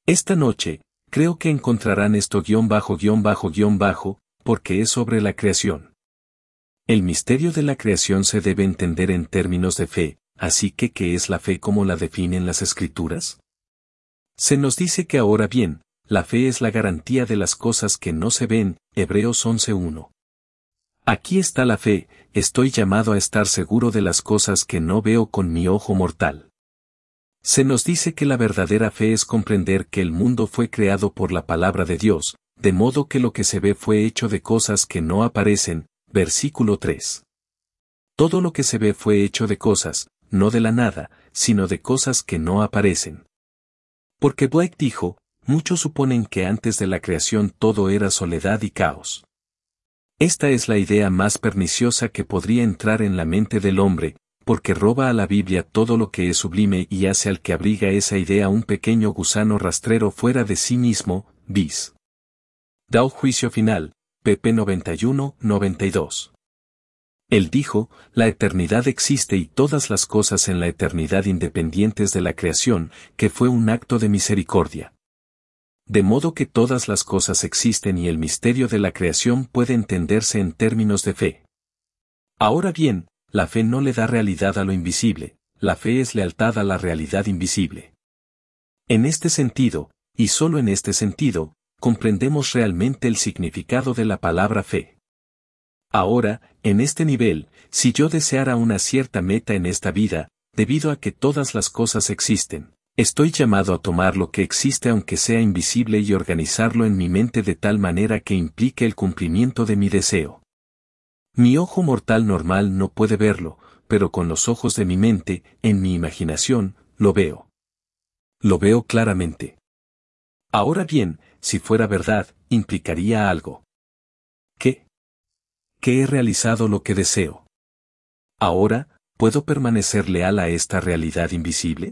Esta noche, creo que encontrarán esto porque es sobre la creación. El misterio de la creación se debe entender en términos de fe, así que ¿qué es la fe como la definen las Escrituras? Se nos dice que ahora bien, la fe es la garantía de las cosas que no se ven, Hebreos 11:1. Aquí está la fe, estoy llamado a estar seguro de las cosas que no veo con mi ojo mortal. Se nos dice que la verdadera fe es comprender que el mundo fue creado por la palabra de Dios, de modo que lo que se ve fue hecho de cosas que no aparecen, versículo 3. Todo lo que se ve fue hecho de cosas, no de la nada, sino de cosas que no aparecen. Porque Blake dijo, muchos suponen que antes de la creación todo era soledad y caos. Esta es la idea más perniciosa que podría entrar en la mente del hombre, porque roba a la Biblia todo lo que es sublime y hace al que abriga esa idea un pequeño gusano rastrero fuera de sí mismo, bis. Dow Juicio Final, pp 91-92. Él dijo, la eternidad existe y todas las cosas en la eternidad independientes de la creación, que fue un acto de misericordia. De modo que todas las cosas existen y el misterio de la creación puede entenderse en términos de fe. Ahora bien, la fe no le da realidad a lo invisible, la fe es lealtad a la realidad invisible. En este sentido, y solo en este sentido, comprendemos realmente el significado de la palabra fe. Ahora, en este nivel, si yo deseara una cierta meta en esta vida, debido a que todas las cosas existen, estoy llamado a tomar lo que existe aunque sea invisible y organizarlo en mi mente de tal manera que implique el cumplimiento de mi deseo. Mi ojo mortal normal no puede verlo, pero con los ojos de mi mente, en mi imaginación, lo veo. Lo veo claramente. Ahora bien, si fuera verdad, implicaría algo. ¿Qué? Que he realizado lo que deseo. Ahora, ¿puedo permanecer leal a esta realidad invisible?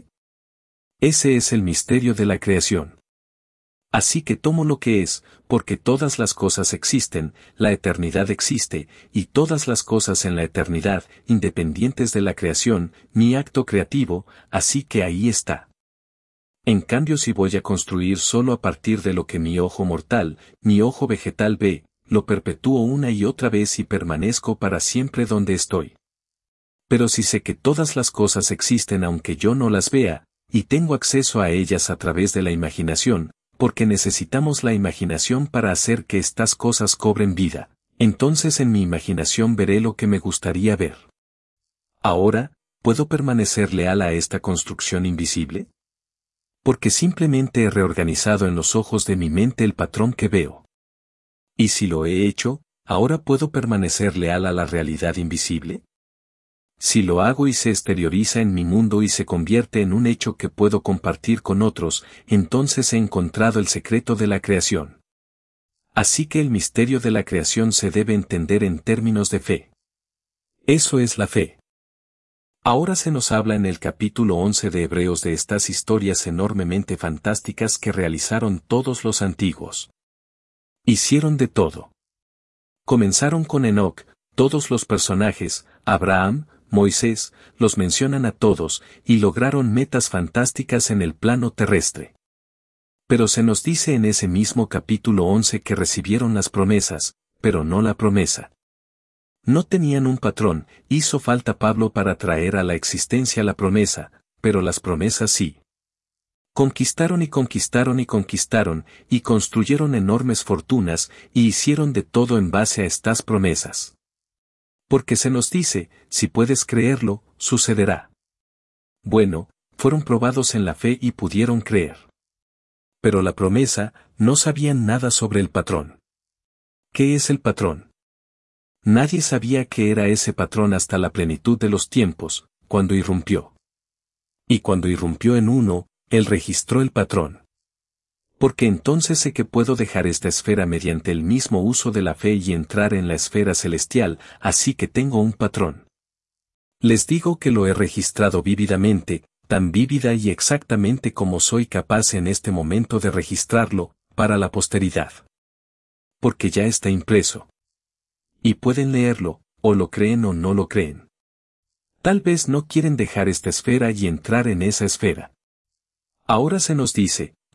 Ese es el misterio de la creación. Así que tomo lo que es, porque todas las cosas existen, la eternidad existe, y todas las cosas en la eternidad, independientes de la creación, mi acto creativo, así que ahí está. En cambio, si voy a construir solo a partir de lo que mi ojo mortal, mi ojo vegetal ve, lo perpetúo una y otra vez y permanezco para siempre donde estoy. Pero si sé que todas las cosas existen aunque yo no las vea, y tengo acceso a ellas a través de la imaginación, porque necesitamos la imaginación para hacer que estas cosas cobren vida, entonces en mi imaginación veré lo que me gustaría ver. Ahora, ¿puedo permanecer leal a esta construcción invisible? Porque simplemente he reorganizado en los ojos de mi mente el patrón que veo. Y si lo he hecho, ¿ahora puedo permanecer leal a la realidad invisible? Si lo hago y se exterioriza en mi mundo y se convierte en un hecho que puedo compartir con otros, entonces he encontrado el secreto de la creación. Así que el misterio de la creación se debe entender en términos de fe. Eso es la fe. Ahora se nos habla en el capítulo 11 de Hebreos de estas historias enormemente fantásticas que realizaron todos los antiguos. Hicieron de todo. Comenzaron con Enoc, todos los personajes, Abraham, Moisés, los mencionan a todos, y lograron metas fantásticas en el plano terrestre. Pero se nos dice en ese mismo capítulo 11 que recibieron las promesas, pero no la promesa. No tenían un patrón, hizo falta Pablo para traer a la existencia la promesa, pero las promesas sí. Conquistaron y conquistaron y conquistaron, y construyeron enormes fortunas, y hicieron de todo en base a estas promesas. Porque se nos dice, si puedes creerlo, sucederá. Bueno, fueron probados en la fe y pudieron creer. Pero la promesa, no sabían nada sobre el patrón. ¿Qué es el patrón? Nadie sabía qué era ese patrón hasta la plenitud de los tiempos, cuando irrumpió. Y cuando irrumpió en uno, él registró el patrón. Porque entonces sé que puedo dejar esta esfera mediante el mismo uso de la fe y entrar en la esfera celestial, así que tengo un patrón. Les digo que lo he registrado vívidamente, tan vívida y exactamente como soy capaz en este momento de registrarlo, para la posteridad. Porque ya está impreso. Y pueden leerlo, o lo creen o no lo creen. Tal vez no quieren dejar esta esfera y entrar en esa esfera. Ahora se nos dice,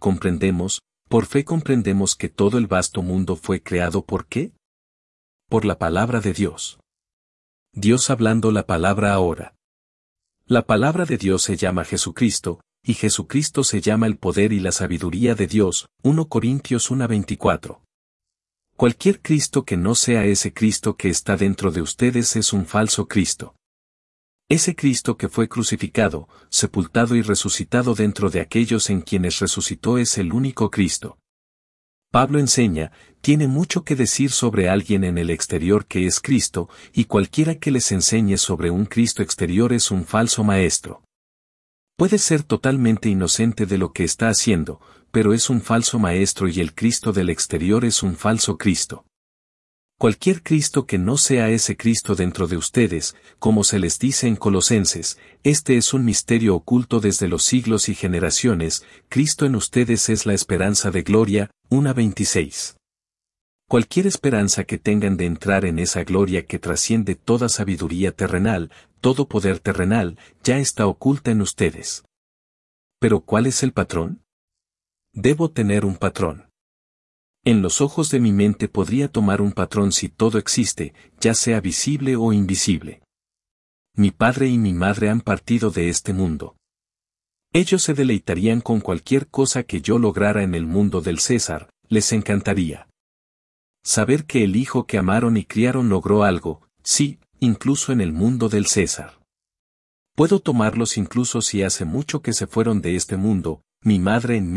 por fe comprendemos que todo el vasto mundo fue creado ¿por qué? Por la palabra de Dios. Dios hablando la palabra ahora. La palabra de Dios se llama Jesucristo, y Jesucristo se llama el poder y la sabiduría de Dios, 1 Corintios 1:24. Cualquier Cristo que no sea ese Cristo que está dentro de ustedes es un falso Cristo. Ese Cristo que fue crucificado, sepultado y resucitado dentro de aquellos en quienes resucitó es el único Cristo. Pablo enseña, tiene mucho que decir sobre alguien en el exterior que es Cristo, y cualquiera que les enseñe sobre un Cristo exterior es un falso maestro. Puede ser totalmente inocente de lo que está haciendo, pero es un falso maestro y el Cristo del exterior es un falso Cristo. Cualquier Cristo que no sea ese Cristo dentro de ustedes, como se les dice en Colosenses, este es un misterio oculto desde los siglos y generaciones, Cristo en ustedes es la esperanza de gloria, 1:26. Cualquier esperanza que tengan de entrar en esa gloria que trasciende toda sabiduría terrenal, todo poder terrenal, ya está oculta en ustedes. ¿Pero cuál es el patrón? Debo tener un patrón. En los ojos de mi mente podría tomar un patrón si todo existe, ya sea visible o invisible. Mi padre y mi madre han partido de este mundo. Ellos se deleitarían con cualquier cosa que yo lograra en el mundo del César, les encantaría. Saber que el hijo que amaron y criaron logró algo, sí, incluso en el mundo del César. Puedo tomarlos incluso si hace mucho que se fueron de este mundo, mi madre en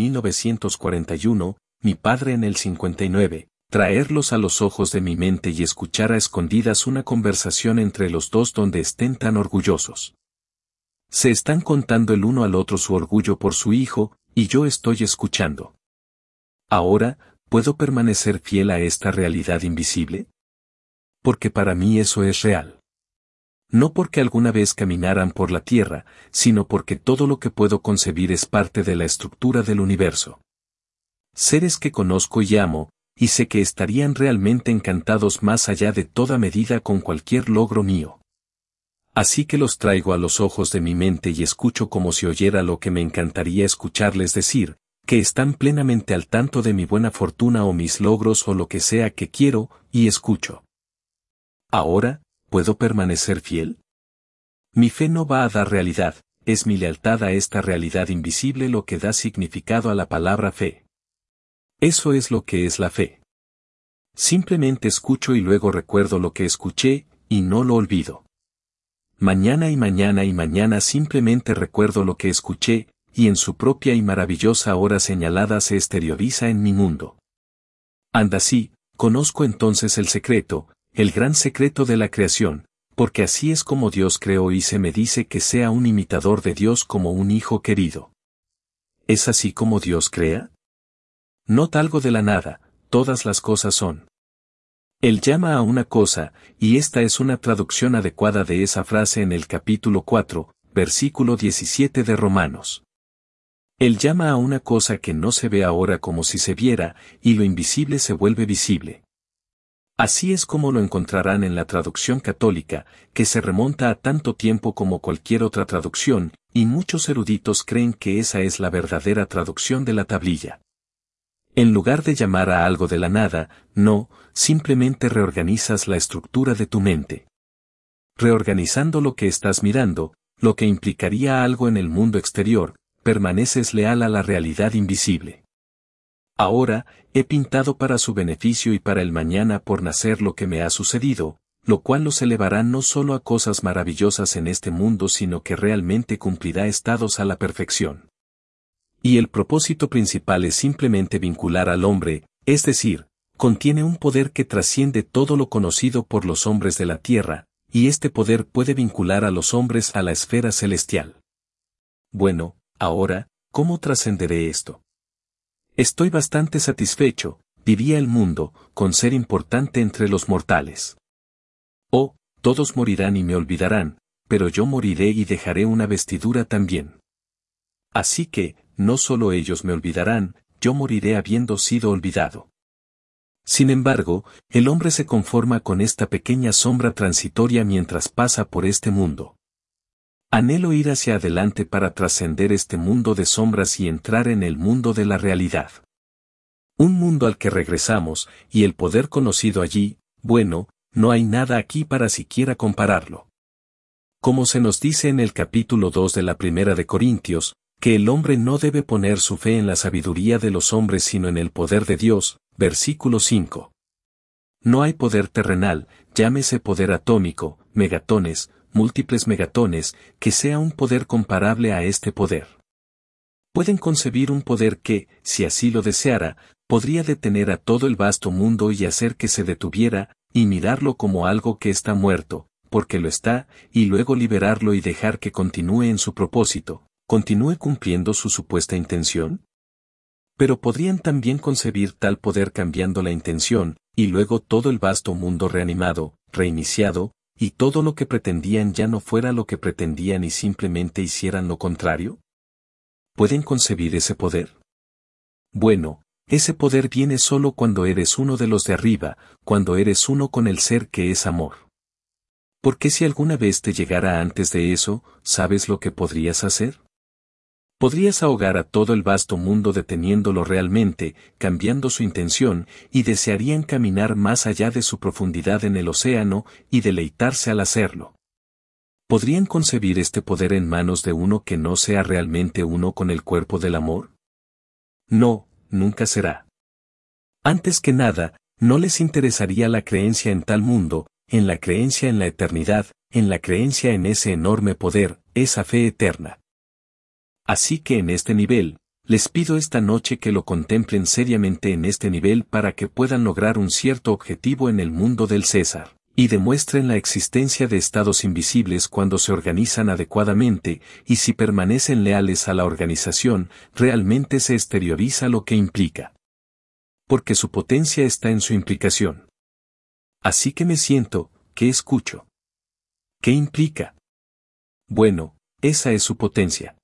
1941, mi padre en el 59, traerlos a los ojos de mi mente y escuchar a escondidas una conversación entre los dos donde estén tan orgullosos. Se están contando el uno al otro su orgullo por su hijo, y yo estoy escuchando. Ahora, ¿puedo permanecer fiel a esta realidad invisible? Porque para mí eso es real. No porque alguna vez caminaran por la tierra, sino porque todo lo que puedo concebir es parte de la estructura del universo. Seres que conozco y amo, y sé que estarían realmente encantados más allá de toda medida con cualquier logro mío. Así que los traigo a los ojos de mi mente y escucho como si oyera lo que me encantaría escucharles decir, que están plenamente al tanto de mi buena fortuna o mis logros o lo que sea que quiero, y escucho. Ahora, ¿puedo permanecer fiel? Mi fe no va a dar realidad, es mi lealtad a esta realidad invisible lo que da significado a la palabra fe. Eso es lo que es la fe. Simplemente escucho y luego recuerdo lo que escuché, y no lo olvido. Mañana y mañana y mañana simplemente recuerdo lo que escuché, y en su propia y maravillosa hora señalada se exterioriza en mi mundo. Anda así, conozco entonces el secreto, el gran secreto de la creación, porque así es como Dios creó y se me dice que sea un imitador de Dios como un hijo querido. ¿Es así como Dios crea? No algo de la nada, todas las cosas son. Él llama a una cosa, y esta es una traducción adecuada de esa frase en el capítulo 4, versículo 17 de Romanos. Él llama a una cosa que no se ve ahora como si se viera, y lo invisible se vuelve visible. Así es como lo encontrarán en la traducción católica, que se remonta a tanto tiempo como cualquier otra traducción, y muchos eruditos creen que esa es la verdadera traducción de la tablilla. En lugar de llamar a algo de la nada, no, simplemente reorganizas la estructura de tu mente. Reorganizando lo que estás mirando, lo que implicaría algo en el mundo exterior, permaneces leal a la realidad invisible. Ahora, he pintado para su beneficio y para el mañana por nacer lo que me ha sucedido, lo cual los elevará no solo a cosas maravillosas en este mundo sino que realmente cumplirá estados a la perfección. Y el propósito principal es simplemente vincular al hombre, es decir, contiene un poder que trasciende todo lo conocido por los hombres de la tierra, y este poder puede vincular a los hombres a la esfera celestial. Bueno, ahora, ¿cómo trascenderé esto? Estoy bastante satisfecho, diría el mundo, con ser importante entre los mortales. Oh, todos morirán y me olvidarán, pero yo moriré y dejaré una vestidura también. Así que, no solo ellos me olvidarán, yo moriré habiendo sido olvidado. Sin embargo, el hombre se conforma con esta pequeña sombra transitoria mientras pasa por este mundo. Anhelo ir hacia adelante para trascender este mundo de sombras y entrar en el mundo de la realidad. Un mundo al que regresamos, y el poder conocido allí, bueno, no hay nada aquí para siquiera compararlo. Como se nos dice en el capítulo 2 de la Primera de Corintios, que el hombre no debe poner su fe en la sabiduría de los hombres sino en el poder de Dios, versículo 5. No hay poder terrenal, llámese poder atómico, megatones, múltiples megatones, que sea un poder comparable a este poder. Pueden concebir un poder que, si así lo deseara, podría detener a todo el vasto mundo y hacer que se detuviera, y mirarlo como algo que está muerto, porque lo está, y luego liberarlo y dejar que continúe en su propósito, continúe cumpliendo su supuesta intención? Pero podrían también concebir tal poder cambiando la intención, y luego todo el vasto mundo reanimado, reiniciado, y todo lo que pretendían ya no fuera lo que pretendían y simplemente hicieran lo contrario? ¿Pueden concebir ese poder? Bueno, ese poder viene solo cuando eres uno de los de arriba, cuando eres uno con el ser que es amor. Porque si alguna vez te llegara antes de eso, ¿sabes lo que podrías hacer? Podrías ahogar a todo el vasto mundo deteniéndolo realmente, cambiando su intención, y desearían caminar más allá de su profundidad en el océano, y deleitarse al hacerlo. ¿Podrían concebir este poder en manos de uno que no sea realmente uno con el cuerpo del amor? No, nunca será. Antes que nada, no les interesaría la creencia en tal mundo, en la creencia en la eternidad, en la creencia en ese enorme poder, esa fe eterna. Así que en este nivel, les pido esta noche que lo contemplen seriamente en este nivel para que puedan lograr un cierto objetivo en el mundo del César, y demuestren la existencia de estados invisibles cuando se organizan adecuadamente, y si permanecen leales a la organización, realmente se exterioriza lo que implica. Porque su potencia está en su implicación. Así que me siento, ¿qué escucho? ¿Qué implica? Bueno, esa es su potencia.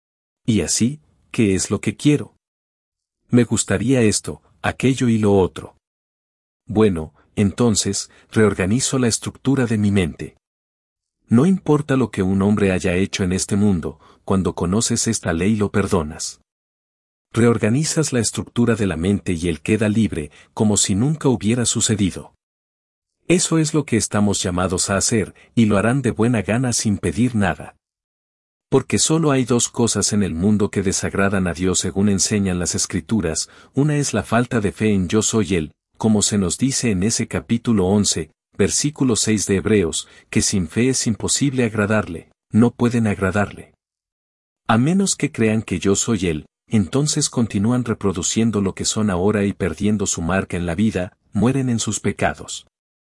Y así, ¿qué es lo que quiero? Me gustaría esto, aquello y lo otro. Bueno, entonces, reorganizo la estructura de mi mente. No importa lo que un hombre haya hecho en este mundo, cuando conoces esta ley lo perdonas. Reorganizas la estructura de la mente y él queda libre, como si nunca hubiera sucedido. Eso es lo que estamos llamados a hacer, y lo harán de buena gana sin pedir nada. Porque solo hay dos cosas en el mundo que desagradan a Dios según enseñan las Escrituras, una es la falta de fe en Yo soy Él, como se nos dice en ese capítulo 11, versículo 6 de Hebreos, que sin fe es imposible agradarle, no pueden agradarle. A menos que crean que Yo soy Él, entonces continúan reproduciendo lo que son ahora y perdiendo su marca en la vida, mueren en sus pecados.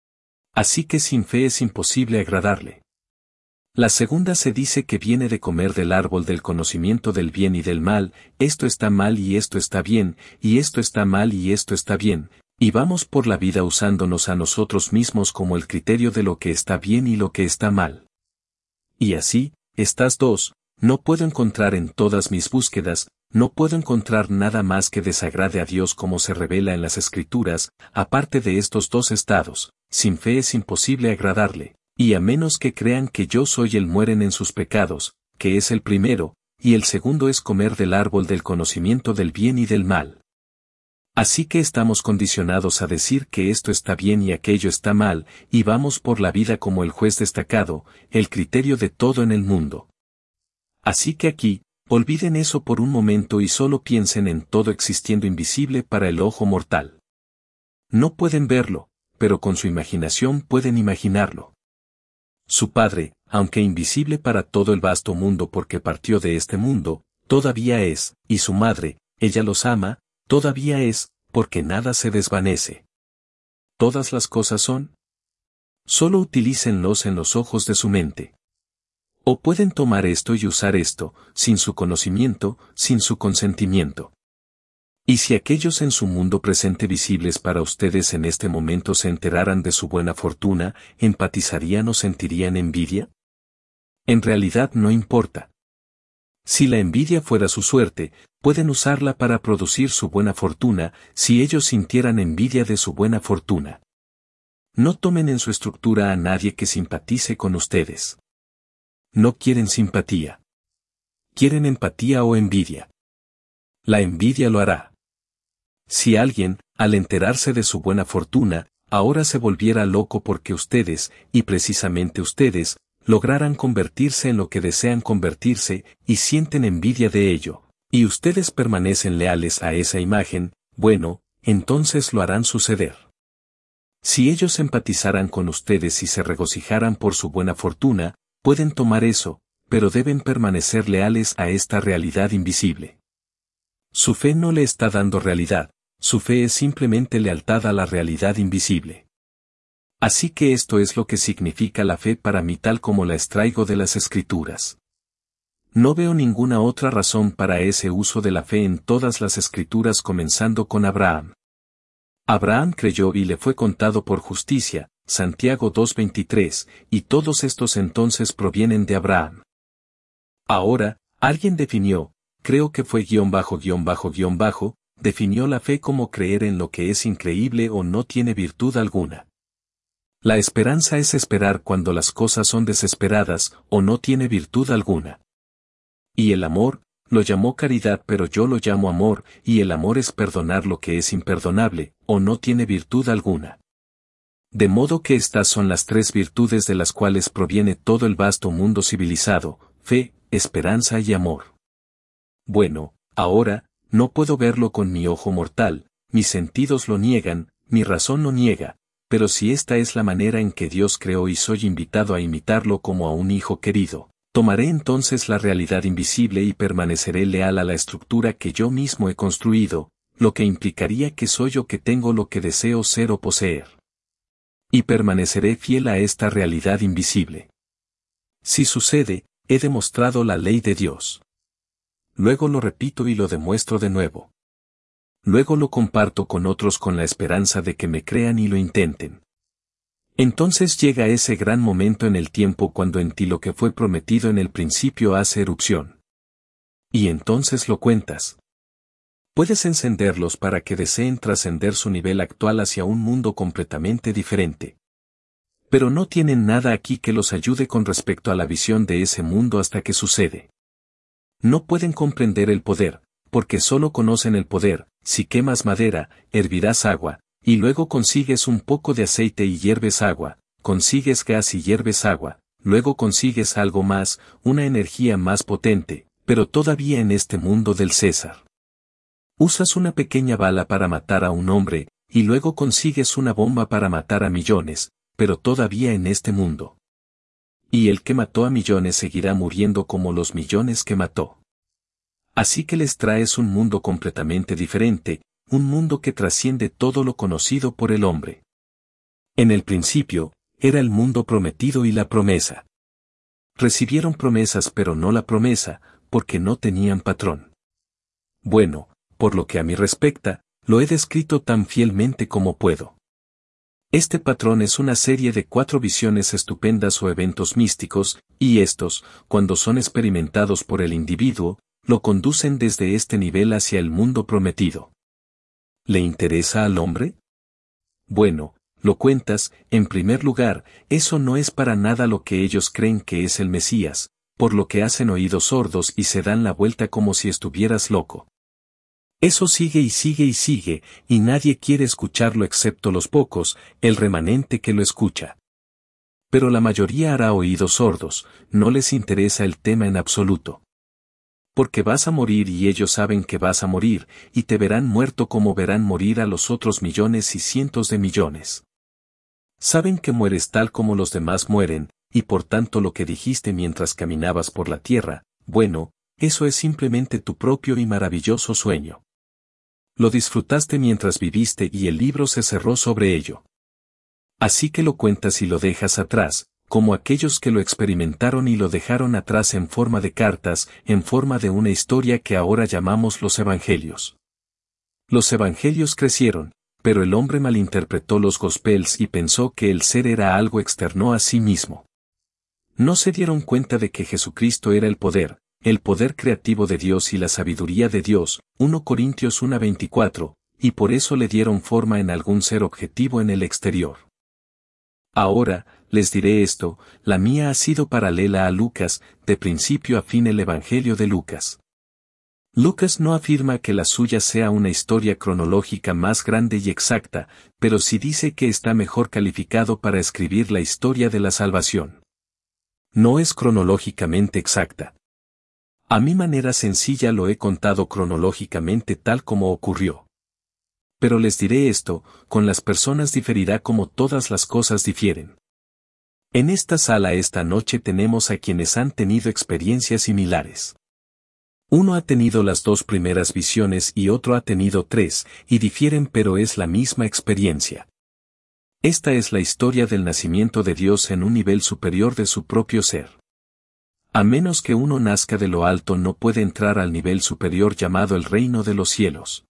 Así que sin fe es imposible agradarle. La segunda se dice que viene de comer del árbol del conocimiento del bien y del mal, esto está mal y esto está bien, y esto está mal y esto está bien, y vamos por la vida usándonos a nosotros mismos como el criterio de lo que está bien y lo que está mal. Y así, estas dos, no puedo encontrar en todas mis búsquedas, no puedo encontrar nada más que desagrade a Dios como se revela en las Escrituras, aparte de estos dos estados, sin fe es imposible agradarle. Y a menos que crean que Yo soy Él mueren en sus pecados, que es el primero, y el segundo es comer del árbol del conocimiento del bien y del mal. Así que estamos condicionados a decir que esto está bien y aquello está mal, y vamos por la vida como el juez destacado, el criterio de todo en el mundo. Así que aquí, olviden eso por un momento y solo piensen en todo existiendo invisible para el ojo mortal. No pueden verlo, pero con su imaginación pueden imaginarlo. Su Padre, aunque invisible para todo el vasto mundo porque partió de este mundo, todavía es, y su Madre, ella los ama, todavía es, porque nada se desvanece. ¿Todas las cosas son? Solo utilícenlos en los ojos de su mente. O pueden tomar esto y usar esto, sin su conocimiento, sin su consentimiento. Y si aquellos en su mundo presente visibles para ustedes en este momento se enteraran de su buena fortuna, ¿empatizarían o sentirían envidia? En realidad no importa. Si la envidia fuera su suerte, pueden usarla para producir su buena fortuna, si ellos sintieran envidia de su buena fortuna. No tomen en su estructura a nadie que simpatice con ustedes. No quieren simpatía. Quieren empatía o envidia. La envidia lo hará. Si alguien, al enterarse de su buena fortuna, ahora se volviera loco porque ustedes, y precisamente ustedes, lograran convertirse en lo que desean convertirse, y sienten envidia de ello, y ustedes permanecen leales a esa imagen, bueno, entonces lo harán suceder. Si ellos empatizaran con ustedes y se regocijaran por su buena fortuna, pueden tomar eso, pero deben permanecer leales a esta realidad invisible. Su fe no le está dando realidad, su fe es simplemente lealtad a la realidad invisible. Así que esto es lo que significa la fe para mí tal como la extraigo de las Escrituras. No veo ninguna otra razón para ese uso de la fe en todas las Escrituras comenzando con Abraham. Abraham creyó y le fue contado por justicia, Santiago 2:23, y todos estos entonces provienen de Abraham. Ahora, alguien definió, creo que fue __, definió la fe como creer en lo que es increíble o no tiene virtud alguna. La esperanza es esperar cuando las cosas son desesperadas o no tiene virtud alguna. Y el amor, lo llamó caridad pero yo lo llamo amor, y el amor es perdonar lo que es imperdonable, o no tiene virtud alguna. De modo que estas son las tres virtudes de las cuales proviene todo el vasto mundo civilizado, fe, esperanza y amor. Bueno, ahora, no puedo verlo con mi ojo mortal, mis sentidos lo niegan, mi razón lo niega, pero si esta es la manera en que Dios creó y soy invitado a imitarlo como a un hijo querido, tomaré entonces la realidad invisible y permaneceré leal a la estructura que yo mismo he construido, lo que implicaría que soy o que tengo lo que deseo ser o poseer. Y permaneceré fiel a esta realidad invisible. Si sucede, he demostrado la ley de Dios. Luego lo repito y lo demuestro de nuevo. Luego lo comparto con otros con la esperanza de que me crean y lo intenten. Entonces llega ese gran momento en el tiempo cuando en ti lo que fue prometido en el principio hace erupción. Y entonces lo cuentas. Puedes encenderlos para que deseen trascender su nivel actual hacia un mundo completamente diferente. Pero no tienen nada aquí que los ayude con respecto a la visión de ese mundo hasta que sucede. No pueden comprender el poder, porque solo conocen el poder. Si quemas madera, hervirás agua, y luego consigues un poco de aceite y hierves agua, consigues gas y hierves agua, luego consigues algo más, una energía más potente, pero todavía en este mundo del César. Usas una pequeña bala para matar a un hombre, y luego consigues una bomba para matar a millones, pero todavía en este mundo. Y el que mató a millones seguirá muriendo como los millones que mató. Así que les traes un mundo completamente diferente, un mundo que trasciende todo lo conocido por el hombre. En el principio, era el mundo prometido y la promesa. Recibieron promesas pero no la promesa, porque no tenían patrón. Bueno, por lo que a mí respecta, lo he descrito tan fielmente como puedo. Este patrón es una serie de 4 visiones estupendas o eventos místicos, y estos, cuando son experimentados por el individuo, lo conducen desde este nivel hacia el mundo prometido. ¿Le interesa al hombre? Bueno, lo cuentas, en primer lugar, eso no es para nada lo que ellos creen que es el Mesías, por lo que hacen oídos sordos y se dan la vuelta como si estuvieras loco. Eso sigue y sigue y sigue, y nadie quiere escucharlo excepto los pocos, el remanente que lo escucha. Pero la mayoría hará oídos sordos, no les interesa el tema en absoluto. Porque vas a morir y ellos saben que vas a morir, y te verán muerto como verán morir a los otros millones y cientos de millones. Saben que mueres tal como los demás mueren, y por tanto lo que dijiste mientras caminabas por la tierra, bueno, eso es simplemente tu propio y maravilloso sueño. Lo disfrutaste mientras viviste y el libro se cerró sobre ello. Así que lo cuentas y lo dejas atrás, como aquellos que lo experimentaron y lo dejaron atrás en forma de cartas, en forma de una historia que ahora llamamos los evangelios. Los evangelios crecieron, pero el hombre malinterpretó los gospels y pensó que el ser era algo externo a sí mismo. No se dieron cuenta de que Jesucristo era el poder creativo de Dios y la sabiduría de Dios, 1 Corintios 1:24, y por eso le dieron forma en algún ser objetivo en el exterior. Ahora, les diré esto, la mía ha sido paralela a Lucas, de principio a fin el Evangelio de Lucas. Lucas no afirma que la suya sea una historia cronológica más grande y exacta, pero sí dice que está mejor calificado para escribir la historia de la salvación. No es cronológicamente exacta. A mi manera sencilla lo he contado cronológicamente tal como ocurrió. Pero les diré esto, con las personas diferirá como todas las cosas difieren. En esta sala esta noche tenemos a quienes han tenido experiencias similares. Uno ha tenido las dos primeras visiones y otro ha tenido tres, y difieren pero es la misma experiencia. Esta es la historia del nacimiento de Dios en un nivel superior de su propio ser. A menos que uno nazca de lo alto no puede entrar al nivel superior llamado el reino de los cielos.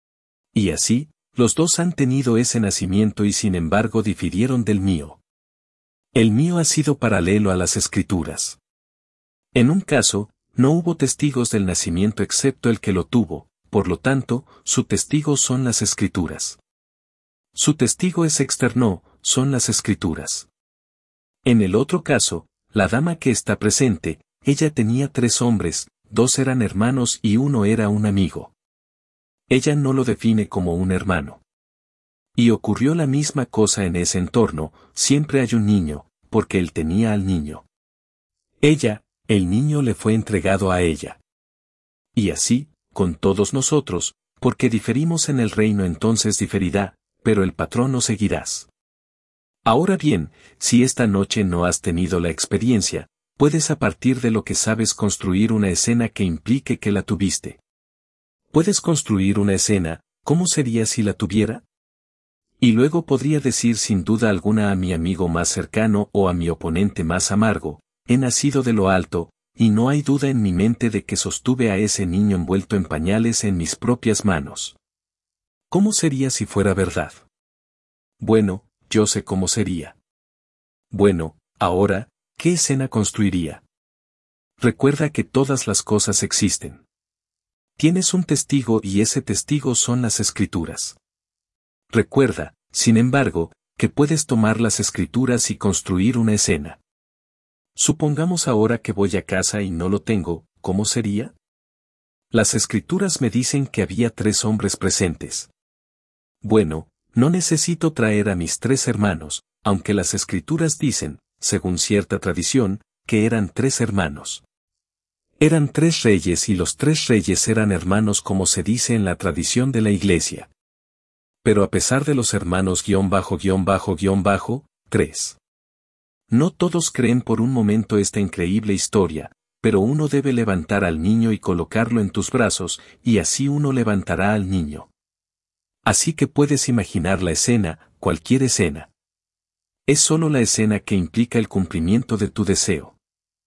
Y así, los dos han tenido ese nacimiento y sin embargo difirieron del mío. El mío ha sido paralelo a las Escrituras. En un caso, no hubo testigos del nacimiento excepto el que lo tuvo, por lo tanto, su testigo son las Escrituras. Su testigo es externo, son las Escrituras. En el otro caso, la dama que está presente, ella tenía 3 hombres, 2 eran hermanos y uno era un amigo. Ella no lo define como un hermano. Y ocurrió la misma cosa en ese entorno, siempre hay un niño, porque él tenía al niño. Ella, el niño le fue entregado a ella. Y así, con todos nosotros, porque diferimos en el reino entonces diferirá, pero el patrón no seguirás. Ahora bien, si esta noche no has tenido la experiencia, puedes a partir de lo que sabes construir una escena que implique que la tuviste. Puedes construir una escena, ¿cómo sería si la tuviera? Y luego podría decir sin duda alguna a mi amigo más cercano o a mi oponente más amargo, he nacido de lo alto, y no hay duda en mi mente de que sostuve a ese niño envuelto en pañales en mis propias manos. ¿Cómo sería si fuera verdad? Bueno, yo sé cómo sería. Bueno, ahora, ¿qué escena construiría? Recuerda que todas las cosas existen. Tienes un testigo y ese testigo son las Escrituras. Recuerda, sin embargo, que puedes tomar las Escrituras y construir una escena. Supongamos ahora que voy a casa y no lo tengo, ¿cómo sería? Las Escrituras me dicen que había 3 hombres presentes. Bueno, no necesito traer a mis 3 hermanos, aunque las Escrituras dicen, según cierta tradición, que eran 3 hermanos. Eran 3 reyes y los 3 reyes eran hermanos como se dice en la tradición de la Iglesia. Pero a pesar de los hermanos ___, 3. No todos creen por un momento esta increíble historia, pero uno debe levantar al niño y colocarlo en tus brazos, y así uno levantará al niño. Así que puedes imaginar la escena, cualquier escena. Es solo la escena que implica el cumplimiento de tu deseo.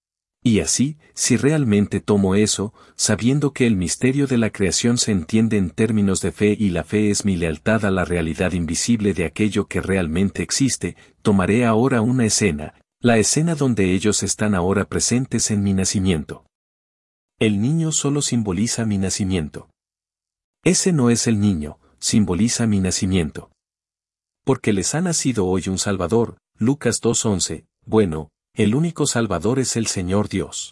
Y así, si realmente tomo eso, sabiendo que el misterio de la creación se entiende en términos de fe y la fe es mi lealtad a la realidad invisible de aquello que realmente existe, tomaré ahora una escena, la escena donde ellos están ahora presentes en mi nacimiento. El niño solo simboliza mi nacimiento. Ese no es el niño, simboliza mi nacimiento. Porque les ha nacido hoy un Salvador, Lucas 2:11, bueno, el único Salvador es el Señor Dios.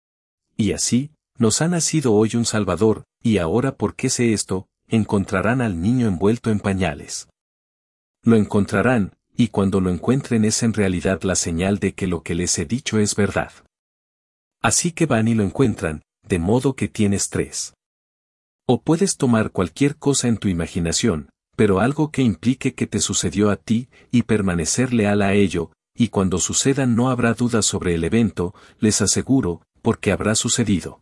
Y así, nos ha nacido hoy un Salvador, y ahora porque sé esto, encontrarán al niño envuelto en pañales. Lo encontrarán, y cuando lo encuentren es en realidad la señal de que lo que les he dicho es verdad. Así que van y lo encuentran, de modo que tienes 3. O puedes tomar cualquier cosa en tu imaginación, pero algo que implique que te sucedió a ti, y permanecer leal a ello, y cuando suceda no habrá duda sobre el evento, les aseguro, porque habrá sucedido.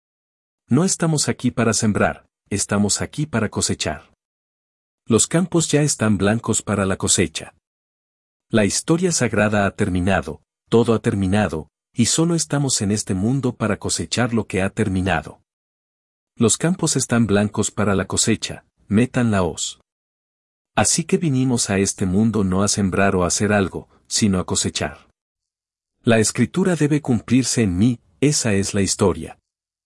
No estamos aquí para sembrar, estamos aquí para cosechar. Los campos ya están blancos para la cosecha. La historia sagrada ha terminado, todo ha terminado, y solo estamos en este mundo para cosechar lo que ha terminado. Los campos están blancos para la cosecha, metan la hoz. Así que vinimos a este mundo no a sembrar o a hacer algo, sino a cosechar. La escritura debe cumplirse en mí, esa es la historia.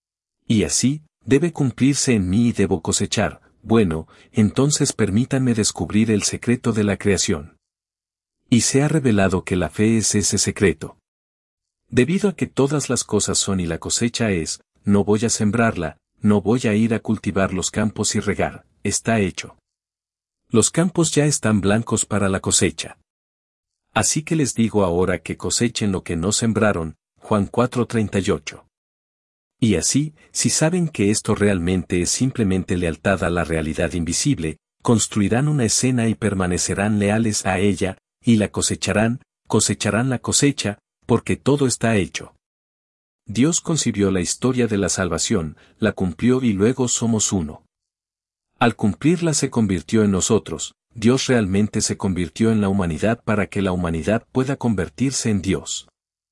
Y así, debe cumplirse en mí y debo cosechar, bueno, entonces permítanme descubrir el secreto de la creación. Y se ha revelado que la fe es ese secreto. Debido a que todas las cosas son y la cosecha es, no voy a sembrarla, no voy a ir a cultivar los campos y regar, está hecho. Los campos ya están blancos para la cosecha. Así que les digo ahora que cosechen lo que no sembraron, Juan 4:38. Y así, si saben que esto realmente es simplemente lealtad a la realidad invisible, construirán una escena y permanecerán leales a ella, y la cosecharán la cosecha, porque todo está hecho. Dios concibió la historia de la salvación, la cumplió y luego somos uno. Al cumplirla se convirtió en nosotros, Dios realmente se convirtió en la humanidad para que la humanidad pueda convertirse en Dios.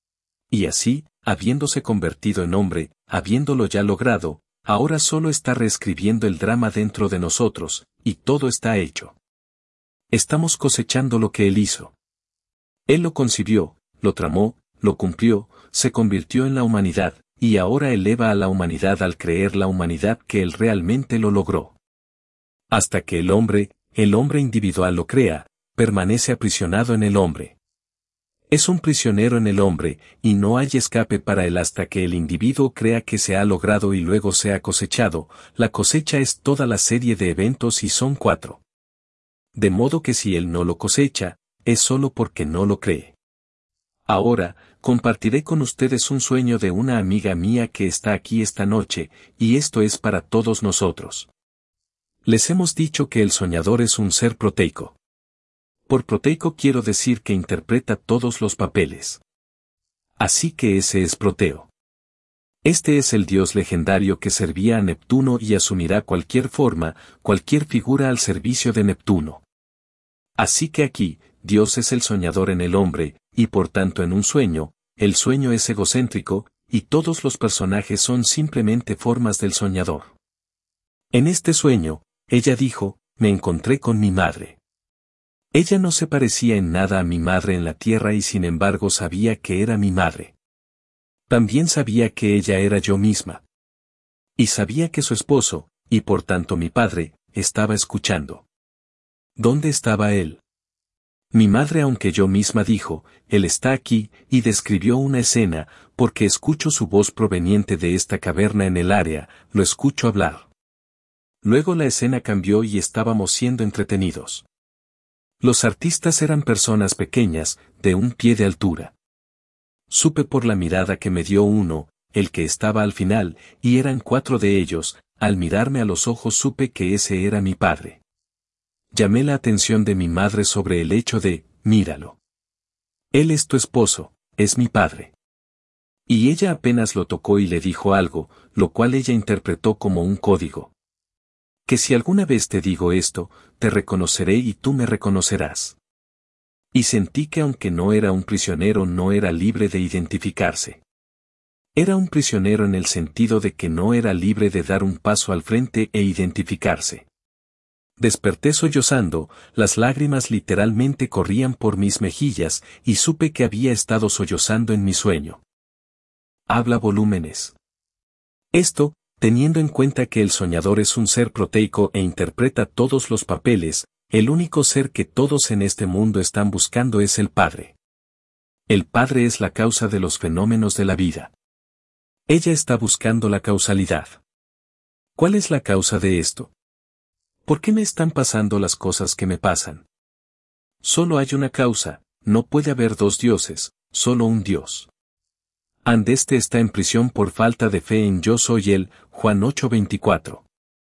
Y así, habiéndose convertido en hombre, habiéndolo ya logrado, ahora solo está reescribiendo el drama dentro de nosotros, y todo está hecho. Estamos cosechando lo que Él hizo. Él lo concibió, lo tramó, lo cumplió, se convirtió en la humanidad, y ahora eleva a la humanidad al creer la humanidad que Él realmente lo logró. Hasta que el hombre individual lo crea, permanece aprisionado en el hombre. Es un prisionero en el hombre, y no hay escape para él hasta que el individuo crea que se ha logrado y luego se ha cosechado. La cosecha es toda la serie de eventos y son 4. De modo que si él no lo cosecha, es solo porque no lo cree. Ahora, compartiré con ustedes un sueño de una amiga mía que está aquí esta noche, y esto es para todos nosotros. Les hemos dicho que el soñador es un ser proteico. Por proteico quiero decir que interpreta todos los papeles. Así que ese es Proteo. Este es el dios legendario que servía a Neptuno y asumirá cualquier forma, cualquier figura al servicio de Neptuno. Así que aquí, Dios es el soñador en el hombre, y por tanto en un sueño, el sueño es egocéntrico, y todos los personajes son simplemente formas del soñador. En este sueño, ella dijo, me encontré con mi madre. Ella no se parecía en nada a mi madre en la tierra y sin embargo sabía que era mi madre. También sabía que ella era yo misma. Y sabía que su esposo, y por tanto mi padre, estaba escuchando. ¿Dónde estaba él? Mi madre, aunque yo misma dijo, él está aquí, y describió una escena, porque escucho su voz proveniente de esta caverna en el área, lo escucho hablar. Luego la escena cambió y estábamos siendo entretenidos. Los artistas eran personas pequeñas, de un pie de altura. Supe por la mirada que me dio uno, el que estaba al final, y eran 4 de ellos, al mirarme a los ojos supe que ese era mi padre. Llamé la atención de mi madre sobre el hecho de, míralo. Él es tu esposo, es mi padre. Y ella apenas lo tocó y le dijo algo, lo cual ella interpretó como un código. Que si alguna vez te digo esto, te reconoceré y tú me reconocerás. Y sentí que aunque no era un prisionero no era libre de identificarse. Era un prisionero en el sentido de que no era libre de dar un paso al frente e identificarse. Desperté sollozando, las lágrimas literalmente corrían por mis mejillas y supe que había estado sollozando en mi sueño. Habla volúmenes. Esto, teniendo en cuenta que el soñador es un ser proteico e interpreta todos los papeles, el único ser que todos en este mundo están buscando es el Padre. El Padre es la causa de los fenómenos de la vida. Ella está buscando la causalidad. ¿Cuál es la causa de esto? ¿Por qué me están pasando las cosas que me pasan? Solo hay una causa, no puede haber 2 dioses, solo un Dios. Este está en prisión por falta de fe en Yo soy Él, Juan 8:24.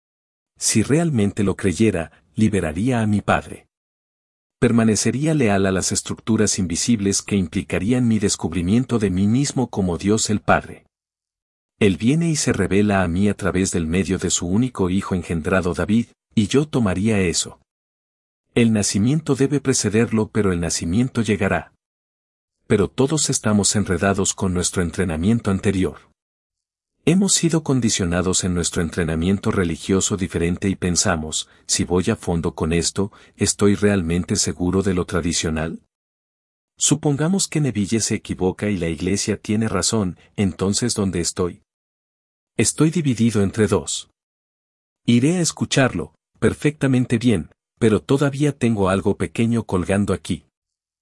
Si realmente lo creyera, liberaría a mi Padre. Permanecería leal a las estructuras invisibles que implicarían mi descubrimiento de mí mismo como Dios el Padre. Él viene y se revela a mí a través del medio de su único hijo engendrado David, y yo tomaría eso. El nacimiento debe precederlo, pero el nacimiento llegará. Pero todos estamos enredados con nuestro entrenamiento anterior. Hemos sido condicionados en nuestro entrenamiento religioso diferente y pensamos, si voy a fondo con esto, ¿estoy realmente seguro de lo tradicional? Supongamos que Neville se equivoca y la iglesia tiene razón, entonces ¿dónde estoy? Estoy dividido entre 2. Iré a escucharlo, perfectamente bien, pero todavía tengo algo pequeño colgando aquí.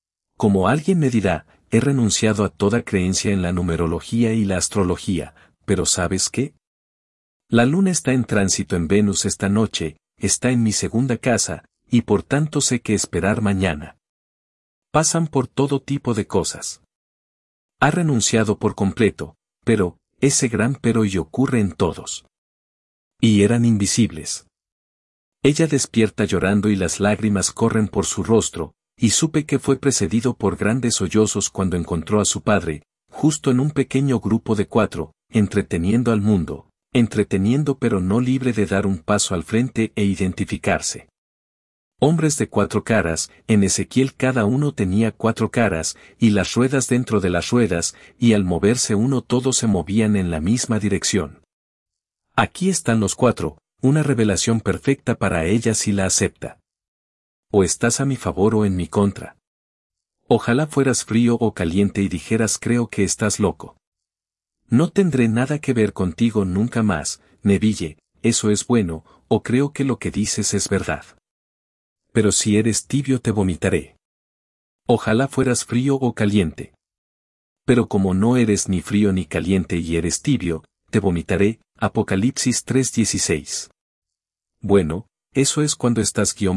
Como alguien me dirá, he renunciado a toda creencia en la numerología y la astrología, pero ¿sabes qué? La luna está en tránsito en Venus esta noche, está en mi segunda casa, y por tanto sé qué esperar mañana. Pasan por todo tipo de cosas. Ha renunciado por completo, pero, ese gran pero y ocurre en todos. Y eran invisibles. Ella despierta llorando y las lágrimas corren por su rostro, y supe que fue precedido por grandes sollozos cuando encontró a su padre, justo en un pequeño grupo de 4, entreteniendo al mundo, entreteniendo pero no libre de dar un paso al frente e identificarse. Hombres de 4 caras, en Ezequiel cada uno tenía 4 caras, y las ruedas dentro de las ruedas, y al moverse uno todos se movían en la misma dirección. Aquí están los 4, una revelación perfecta para ella si la acepta. O estás a mi favor o en mi contra. Ojalá fueras frío o caliente y dijeras creo que estás loco. No tendré nada que ver contigo nunca más, Neville, eso es bueno, o creo que lo que dices es verdad. Pero si eres tibio te vomitaré. Ojalá fueras frío o caliente. Pero como no eres ni frío ni caliente y eres tibio, te vomitaré, Apocalipsis 3:16. Bueno, ¿eso es cuando estás ___?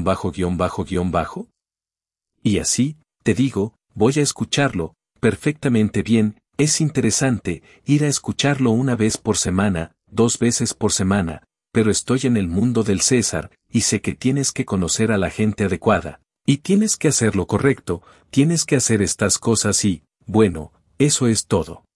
Y así, te digo, voy a escucharlo, perfectamente bien, es interesante, ir a escucharlo una vez por semana, 2 veces por semana, pero estoy en el mundo del César, y sé que tienes que conocer a la gente adecuada, y tienes que hacer lo correcto, tienes que hacer estas cosas y, bueno, eso es todo.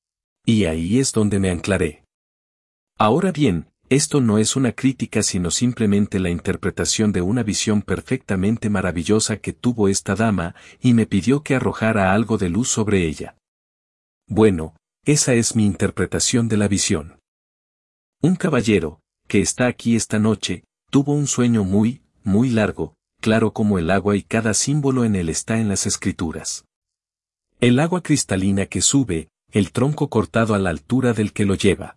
Y ahí es donde me anclaré. Ahora bien, esto no es una crítica sino simplemente la interpretación de una visión perfectamente maravillosa que tuvo esta dama, y me pidió que arrojara algo de luz sobre ella. Bueno, esa es mi interpretación de la visión. Un caballero, que está aquí esta noche, tuvo un sueño muy, muy largo, claro como el agua y cada símbolo en él está en las escrituras. El agua cristalina que sube, el tronco cortado a la altura del que lo lleva.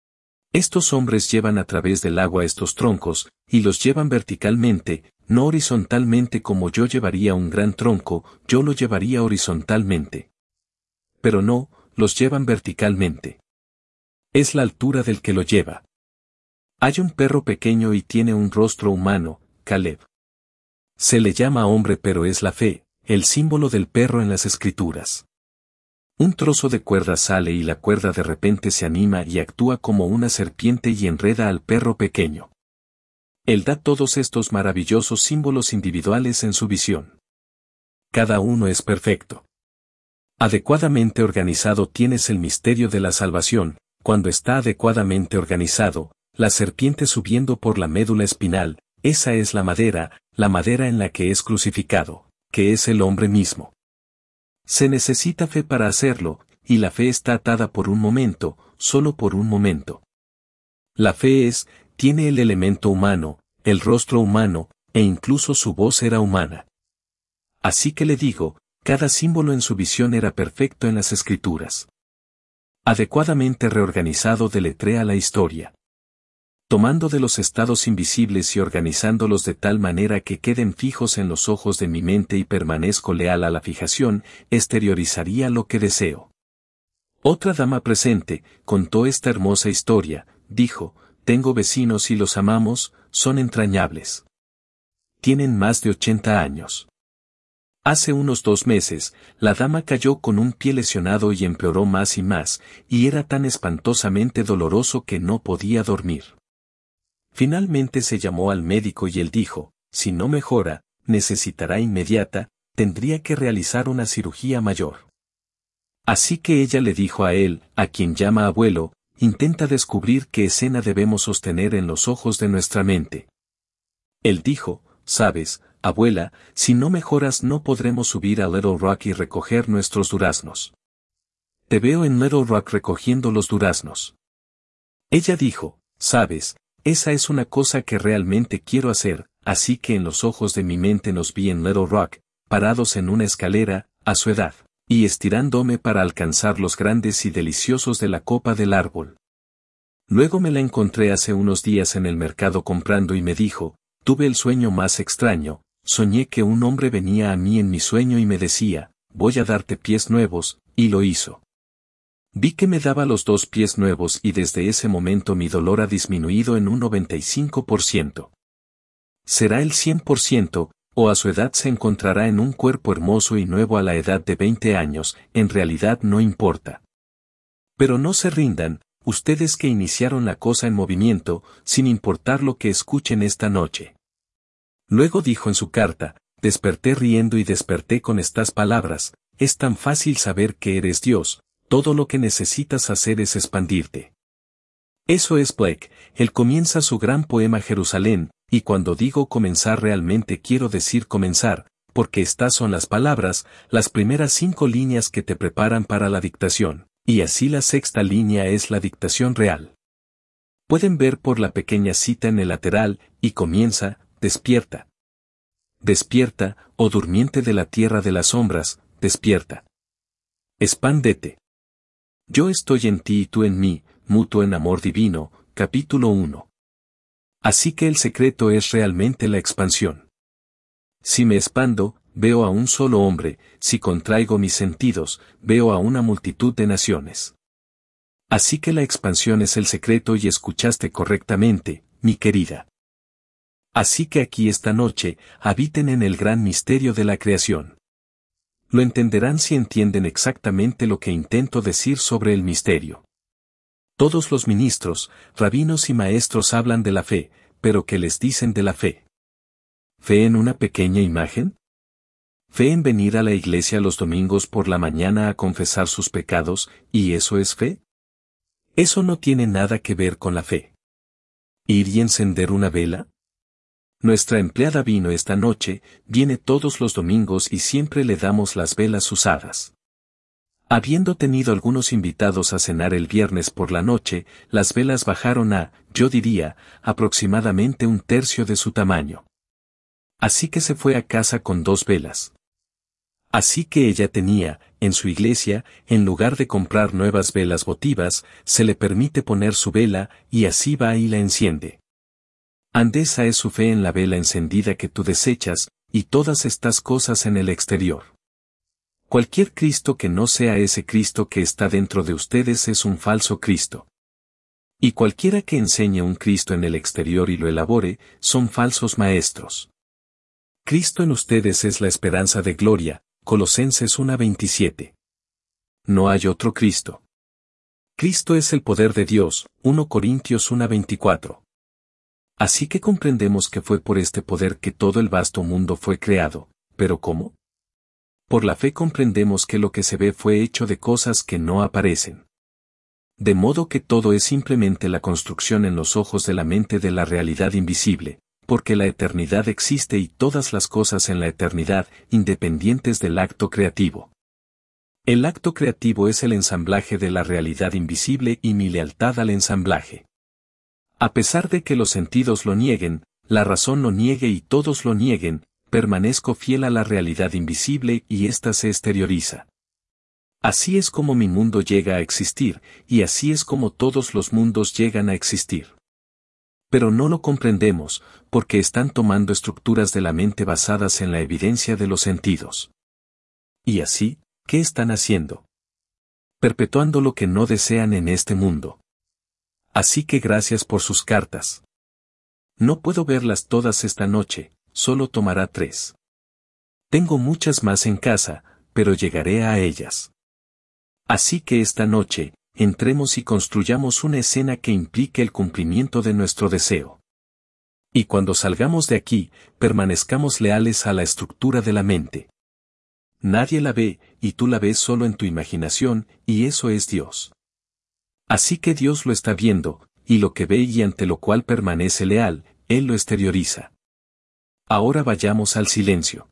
Estos hombres llevan a través del agua estos troncos, y los llevan verticalmente, no horizontalmente como yo llevaría un gran tronco, yo lo llevaría horizontalmente. Pero no, los llevan verticalmente. Es la altura del que lo lleva. Hay un perro pequeño y tiene un rostro humano, Caleb. Se le llama hombre pero es la fe, el símbolo del perro en las escrituras. Un trozo de cuerda sale y la cuerda de repente se anima y actúa como una serpiente y enreda al perro pequeño. Él da todos estos maravillosos símbolos individuales en su visión. Cada uno es perfecto. Adecuadamente organizado tienes el misterio de la salvación, cuando está adecuadamente organizado, la serpiente subiendo por la médula espinal, esa es la madera en la que es crucificado, que es el hombre mismo. Se necesita fe para hacerlo, y la fe está atada por un momento, solo por un momento. La fe tiene el elemento humano, el rostro humano, e incluso su voz era humana. Así que le digo, cada símbolo en su visión era perfecto en las escrituras. Adecuadamente reorganizado deletrea la historia. Tomando de los estados invisibles y organizándolos de tal manera que queden fijos en los ojos de mi mente y permanezco leal a la fijación, exteriorizaría lo que deseo. Otra dama presente, contó esta hermosa historia, dijo, tengo vecinos y los amamos, son entrañables. Tienen más de 80 años. Hace unos 2 meses, la dama cayó con un pie lesionado y empeoró más, y era tan espantosamente doloroso que no podía dormir. Finalmente se llamó al médico y él dijo, si no mejora, necesitará inmediata, tendría que realizar una cirugía mayor. Así que ella le dijo a él, a quien llama abuelo, intenta descubrir qué escena debemos sostener en los ojos de nuestra mente. Él dijo, sabes, abuela, si no mejoras no podremos subir a Little Rock y recoger nuestros duraznos. Te veo en Little Rock recogiendo los duraznos. Ella dijo, sabes, esa es una cosa que realmente quiero hacer, así que en los ojos de mi mente nos vi en Little Rock, parados en una escalera, a su edad, y estirándome para alcanzar los grandes y deliciosos de la copa del árbol. Luego me la encontré hace unos días en el mercado comprando y me dijo, tuve el sueño más extraño, soñé que un hombre venía a mí en mi sueño y me decía, voy a darte pies nuevos, y lo hizo. Vi que me daba los 2 pies nuevos y desde ese momento mi dolor ha disminuido en un 95%. Será el 100%, o a su edad se encontrará en un cuerpo hermoso y nuevo a la edad de 20 años, en realidad no importa. Pero no se rindan, ustedes que iniciaron la cosa en movimiento, sin importar lo que escuchen esta noche. Luego dijo en su carta, desperté riendo y desperté con estas palabras, es tan fácil saber que eres Dios, todo lo que necesitas hacer es expandirte. Eso es Blake, él comienza su gran poema Jerusalén, y cuando digo comenzar realmente quiero decir comenzar, porque estas son las palabras, las primeras 5 líneas que te preparan para la dictación, y así la 6ª línea es la dictación real. Pueden ver por la pequeña cita en el lateral, y comienza, despierta. Despierta, oh durmiente de la tierra de las sombras, despierta. Expándete. Yo estoy en ti y tú en mí, mutuo en amor divino, capítulo 1. Así que el secreto es realmente la expansión. Si me expando, veo a un solo hombre, si contraigo mis sentidos, veo a una multitud de naciones. Así que la expansión es el secreto y escuchaste correctamente, mi querida. Así que aquí esta noche, habiten en el gran misterio de la creación. Lo entenderán si entienden exactamente lo que intento decir sobre el misterio. Todos los ministros, rabinos y maestros hablan de la fe, pero ¿qué les dicen de la fe? ¿Fe en una pequeña imagen? ¿Fe en venir a la iglesia los domingos por la mañana a confesar sus pecados, y eso es fe? Eso no tiene nada que ver con la fe. ¿Ir y encender una vela? Nuestra empleada vino esta noche, viene todos los domingos y siempre le damos las velas usadas. Habiendo tenido algunos invitados a cenar el viernes por la noche, las velas bajaron a, yo diría, aproximadamente 1/3 de su tamaño. Así que se fue a casa con 2 velas. Así que ella tenía, en su iglesia, en lugar de comprar nuevas velas votivas, se le permite poner su vela, y así va y la enciende. Andesa es su fe en la vela encendida que tú desechas, y todas estas cosas en el exterior. Cualquier Cristo que no sea ese Cristo que está dentro de ustedes es un falso Cristo. Y cualquiera que enseñe un Cristo en el exterior y lo elabore, son falsos maestros. Cristo en ustedes es la esperanza de gloria, Colosenses 1:27. No hay otro Cristo. Cristo es el poder de Dios, 1 Corintios 1:24. Así que comprendemos que fue por este poder que todo el vasto mundo fue creado, ¿pero cómo? Por la fe comprendemos que lo que se ve fue hecho de cosas que no aparecen. De modo que todo es simplemente la construcción en los ojos de la mente de la realidad invisible, porque la eternidad existe y todas las cosas en la eternidad, independientes del acto creativo. El acto creativo es el ensamblaje de la realidad invisible y mi lealtad al ensamblaje. A pesar de que los sentidos lo nieguen, la razón lo niegue y todos lo nieguen, permanezco fiel a la realidad invisible y ésta se exterioriza. Así es como mi mundo llega a existir, y así es como todos los mundos llegan a existir. Pero no lo comprendemos, porque están tomando estructuras de la mente basadas en la evidencia de los sentidos. Y así, ¿qué están haciendo? Perpetuando lo que no desean en este mundo. Así que gracias por sus cartas. No puedo verlas todas esta noche, solo tomará 3. Tengo muchas más en casa, pero llegaré a ellas. Así que esta noche, entremos y construyamos una escena que implique el cumplimiento de nuestro deseo. Y cuando salgamos de aquí, permanezcamos leales a la estructura de la mente. Nadie la ve, y tú la ves solo en tu imaginación, y eso es Dios. Así que Dios lo está viendo, y lo que ve y ante lo cual permanece leal, Él lo exterioriza. Ahora vayamos al silencio.